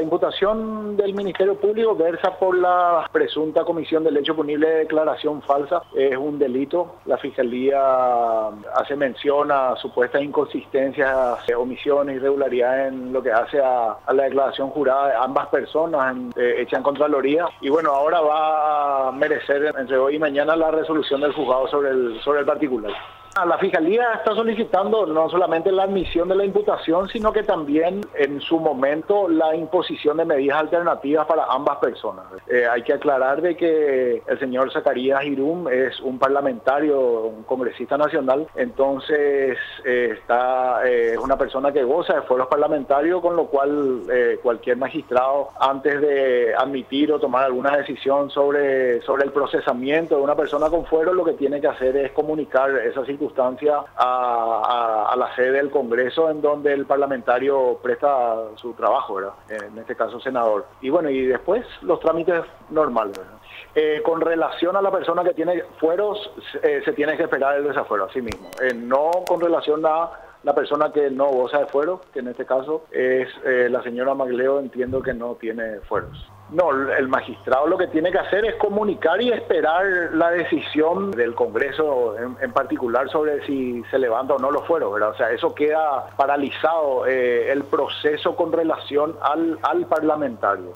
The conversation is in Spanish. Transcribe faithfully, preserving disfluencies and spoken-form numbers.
imputación del Ministerio Público versa por la presunta comisión del hecho punible de declaración falsa. Es un delito. La Fiscalía hace mención a supuestas inconsistencias, omisiones, irregularidades en lo que hace a, a la declaración jurada de ambas personas eh, hecha en Contraloría. Y bueno, ahora va a merecer entre hoy y mañana la resolución del juzgado sobre el, sobre el particular. La Fiscalía está solicitando no solamente la admisión de la imputación, sino que también en su momento la imposición de medidas alternativas para ambas personas. Eh, hay que aclarar de que el señor Zacarías Irum es un parlamentario, un congresista nacional, entonces eh, está es eh, una persona que goza de fueros parlamentarios, con lo cual eh, cualquier magistrado, antes de admitir o tomar alguna decisión sobre, sobre el procesamiento de una persona con fuero, lo que tiene que hacer es comunicar esa situación circunstancia a, a, a la sede del Congreso, en donde el parlamentario presta su trabajo, ¿verdad? En este caso senador. Y bueno, y después los trámites normales, ¿verdad? Eh, con relación a la persona que tiene fueros, eh, se tiene que esperar el desafuero, así mismo. Eh, no con relación a la persona que no goza de fuero, que en este caso es eh, la señora Magleo, entiendo que no tiene fueros. No, el magistrado lo que tiene que hacer es comunicar y esperar la decisión del Congreso en, en particular sobre si se levanta o no los fueros, ¿verdad? O sea, eso queda paralizado, eh, el proceso con relación al, al parlamentario.